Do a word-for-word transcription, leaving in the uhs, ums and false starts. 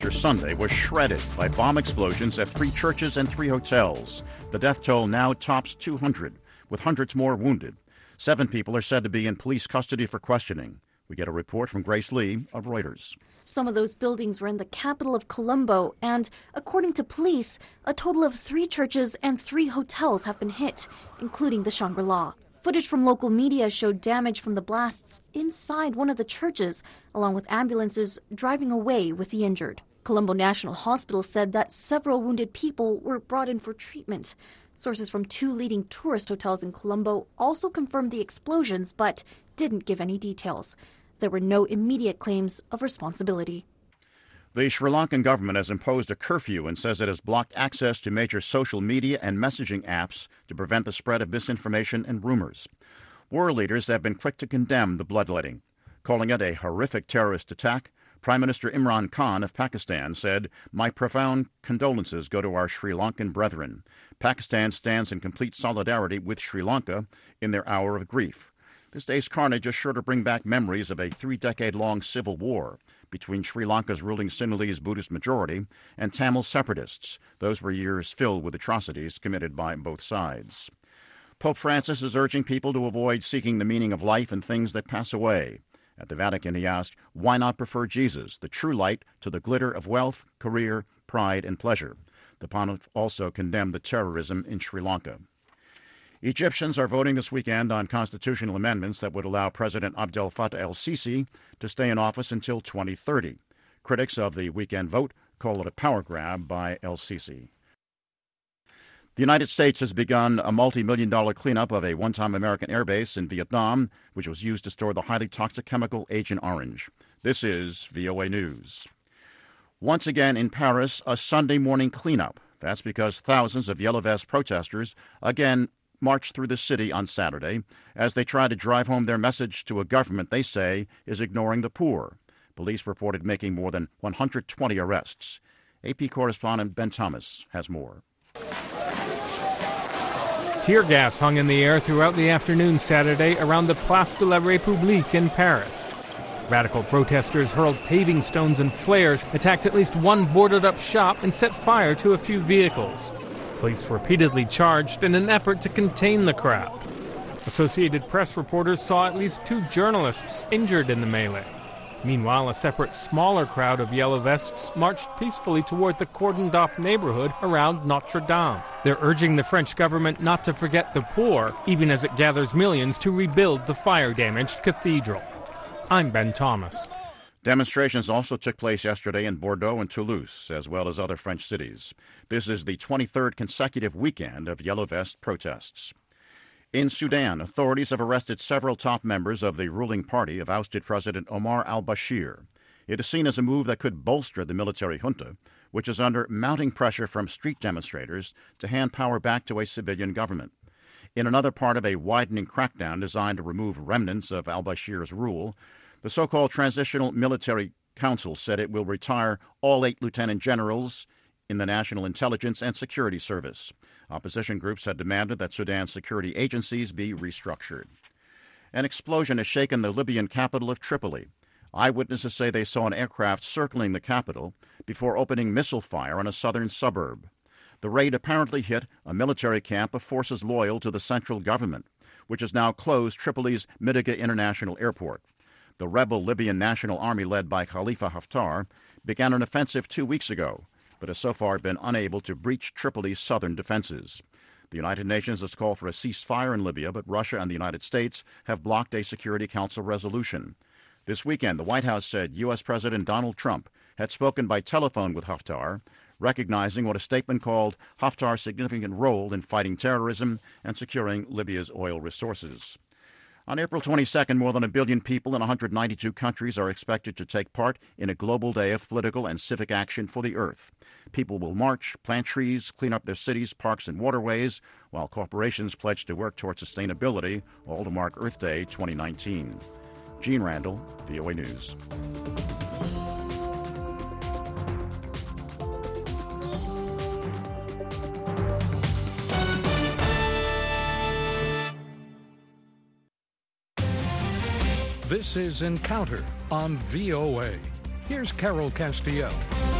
Sunday was shredded by bomb explosions at three churches and three hotels. The death toll now tops two hundred, with hundreds more wounded. Seven people are said to be in police custody for questioning. We get a report from Grace Lee of Reuters. Some of those buildings were in the capital of Colombo, and according to police, a total of three churches and three hotels have been hit, including the Shangri-La. Footage from local media showed damage from the blasts inside one of the churches, along with ambulances driving away with the injured. Colombo National Hospital said that several wounded people were brought in for treatment. Sources from two leading tourist hotels in Colombo also confirmed the explosions, but didn't give any details. There were no immediate claims of responsibility. The Sri Lankan government has imposed a curfew and says it has blocked access to major social media and messaging apps to prevent the spread of misinformation and rumors. World leaders have been quick to condemn the bloodletting. Calling it a horrific terrorist attack, Prime Minister Imran Khan of Pakistan said, "My profound condolences go to our Sri Lankan brethren. Pakistan stands in complete solidarity with Sri Lanka in their hour of grief." This day's carnage is sure to bring back memories of a three-decade-long civil war between Sri Lanka's ruling Sinhalese Buddhist majority and Tamil separatists. Those were years filled with atrocities committed by both sides. Pope Francis is urging people to avoid seeking the meaning of life in things that pass away. At the Vatican, he asked, why not prefer Jesus, the true light, to the glitter of wealth, career, pride, and pleasure? The pontiff also condemned the terrorism in Sri Lanka. Egyptians are voting this weekend on constitutional amendments that would allow President Abdel Fattah el-Sisi to stay in office until twenty thirty. Critics of the weekend vote call it a power grab by el-Sisi. The United States has begun a multi-million dollar cleanup of a one-time American airbase in Vietnam, which was used to store the highly toxic chemical Agent Orange. This is V O A News. Once again in Paris, a Sunday morning cleanup. That's because thousands of Yellow Vest protesters again marched through the city on Saturday as they try to drive home their message to a government they say is ignoring the poor. Police reported making more than one hundred twenty arrests. A P correspondent Ben Thomas has more. Tear gas hung in the air throughout the afternoon Saturday around the Place de la République in Paris. Radical protesters hurled paving stones and flares, attacked at least one boarded-up shop, and set fire to a few vehicles. Police repeatedly charged in an effort to contain the crowd. Associated Press reporters saw at least two journalists injured in the melee. Meanwhile, a separate, smaller crowd of Yellow Vests marched peacefully toward the cordoned-off neighborhood around Notre Dame. They're urging the French government not to forget the poor, even as it gathers millions to rebuild the fire-damaged cathedral. I'm Ben Thomas. Demonstrations also took place yesterday in Bordeaux and Toulouse, as well as other French cities. This is the twenty-third consecutive weekend of Yellow Vest protests. In Sudan, authorities have arrested several top members of the ruling party of ousted President Omar al-Bashir. It is seen as a move that could bolster the military junta, which is under mounting pressure from street demonstrators to hand power back to a civilian government. In another part of a widening crackdown designed to remove remnants of al-Bashir's rule, the so-called Transitional Military Council said it will retire all eight lieutenant generals in the National Intelligence and Security Service. Opposition groups had demanded that Sudan's security agencies be restructured. An explosion has shaken the Libyan capital of Tripoli. Eyewitnesses say they saw an aircraft circling the capital before opening missile fire on a southern suburb. The raid apparently hit a military camp of forces loyal to the central government, which has now closed Tripoli's Midiga International Airport. The rebel Libyan National Army led by Khalifa Haftar began an offensive two weeks ago, but has so far been unable to breach Tripoli's southern defenses. The United Nations has called for a ceasefire in Libya, but Russia and the United States have blocked a Security Council resolution. This weekend, the White House said U S. President Donald Trump had spoken by telephone with Haftar, recognizing what a statement called Haftar's significant role in fighting terrorism and securing Libya's oil resources. On April twenty-second, more than a billion people in one hundred ninety-two countries are expected to take part in a global day of political and civic action for the earth. People will march, plant trees, clean up their cities, parks, and waterways, while corporations pledge to work towards sustainability, all to mark Earth Day twenty nineteen. Gene Randall, V O A News. This is Encounter on V O A. Here's Carol Castiel.